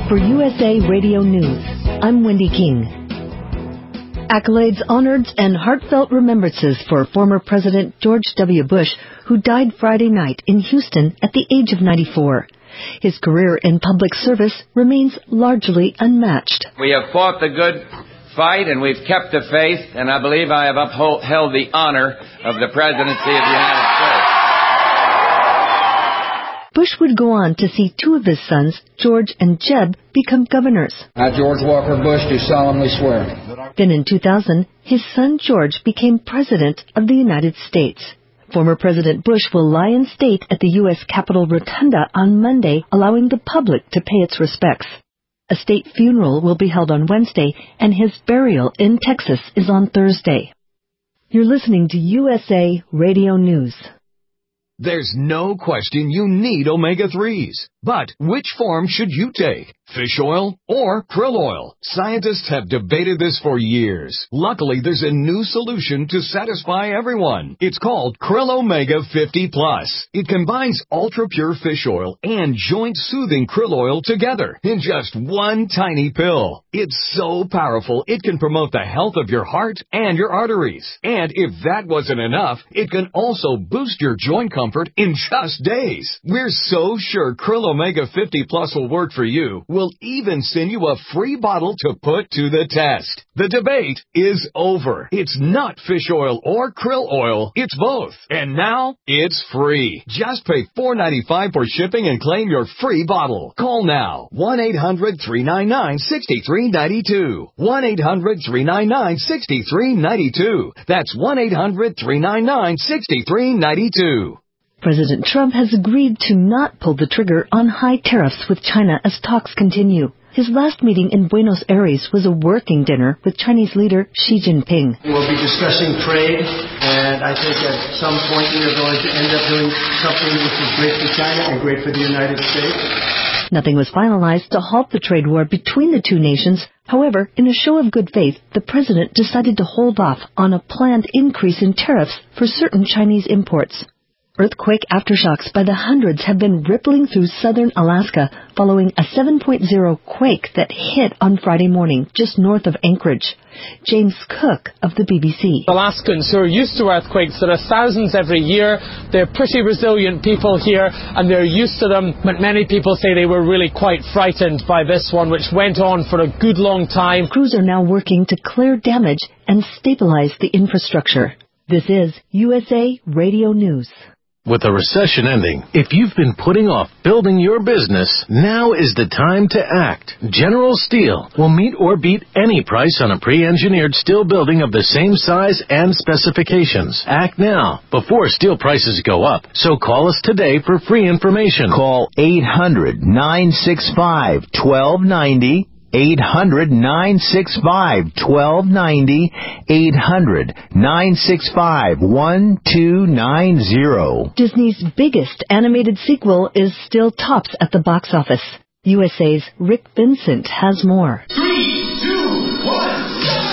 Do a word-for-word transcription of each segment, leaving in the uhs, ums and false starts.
For U S A Radio News, I'm Wendy King. Accolades, honors, and heartfelt remembrances for former President George W. Bush, who died Friday night in Houston at the age of ninety-four. His career in public service remains largely unmatched. We have fought the good fight, and we've kept the faith, and I believe I have upheld the honor of the presidency of the United States. Bush would go on to see two of his sons, George and Jeb, become governors. I, George Walker Bush, do solemnly swear. Then in two thousand, his son George became President of the United States. Former President Bush will lie in state at the U S Capitol Rotunda on Monday, allowing the public to pay its respects. A state funeral will be held on Wednesday, and his burial in Texas is on Thursday. You're listening to U S A Radio News. There's no question you need omega threes. But which form should you take? Fish oil or krill oil? Scientists have debated this for years. Luckily, there's a new solution to satisfy everyone. It's called Krill Omega fifty plus. It combines ultra-pure fish oil and joint-soothing krill oil together in just one tiny pill. It's so powerful, it can promote the health of your heart and your arteries. And if that wasn't enough, it can also boost your joint comfort in just days. We're so sure Krill Omega fifty plus will work for you. We'll even send you a free bottle to put to the test. The debate is over. It's not fish oil or krill oil. It's both. And now it's free. Just pay four dollars and ninety-five cents for shipping and claim your free bottle. Call now. one eight hundred three nine nine six three nine two. one eight hundred three nine nine six three nine two. That's one eight hundred three nine nine six three nine two. President Trump has agreed to not pull the trigger on high tariffs with China as talks continue. His last meeting in Buenos Aires was a working dinner with Chinese leader Xi Jinping. We'll be discussing trade, and I think at some point we are going to end up doing something which is great for China and great for the United States. Nothing was finalized to halt the trade war between the two nations. However, in a show of good faith, the president decided to hold off on a planned increase in tariffs for certain Chinese imports. Earthquake aftershocks by the hundreds have been rippling through southern Alaska following a seven point oh quake that hit on Friday morning just north of Anchorage. James Cook of the B B C. Alaskans who are used to earthquakes, there are thousands every year. They're pretty resilient people here and they're used to them, but many people say they were really quite frightened by this one, which went on for a good long time. Crews are now working to clear damage and stabilize the infrastructure. This is U S A Radio News. With the recession ending, if you've been putting off building your business, now is the time to act. General Steel will meet or beat any price on a pre-engineered steel building of the same size and specifications. Act now, before steel prices go up. So call us today for free information. Call eight hundred nine six five one two nine zero. eight hundred nine six five one two nine zero. eight hundred nine six five one two nine zero. Disney's biggest animated sequel is still tops at the box office. U S A's Rick Vincent has more. Three, two, one.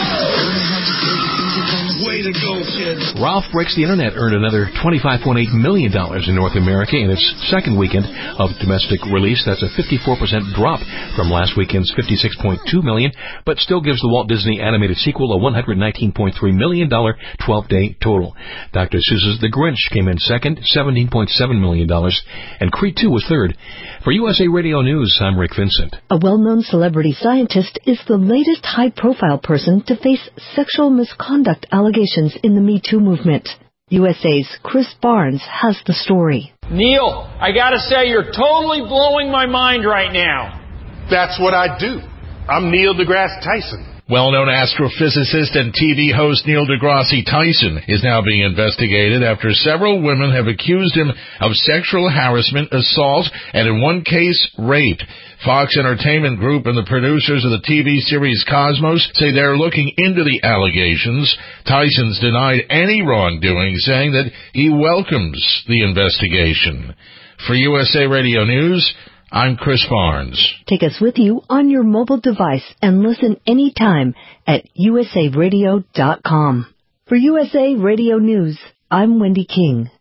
Way to go, kid. Ralph Breaks the Internet earned another twenty-five point eight million dollars in North America in its second weekend of domestic release. That's a fifty-four percent drop from last weekend's fifty-six point two million dollars, but still gives the Walt Disney animated sequel a one hundred nineteen point three million dollars twelve-day total. Doctor Seuss's The Grinch came in second, seventeen point seven million dollars, and Creed two was third. For U S A Radio News, I'm Rick Vincent. A well-known celebrity scientist is the latest high-profile person to face sexual misconduct allegations in the Me Too movement. U S A's Chris Barnes has the story. Neil, I gotta say, you're totally blowing my mind right now. That's what I do. I'm Neil deGrasse Tyson. Well-known astrophysicist and T V host Neil deGrasse Tyson is now being investigated after several women have accused him of sexual harassment, assault, and in one case, rape. Fox Entertainment Group and the producers of the T V series Cosmos say they're looking into the allegations. Tyson's denied any wrongdoing, saying that he welcomes the investigation. For U S A Radio News, I'm Chris Barnes. Take us with you on your mobile device and listen anytime at U S A radio dot com. For U S A Radio News, I'm Wendy King.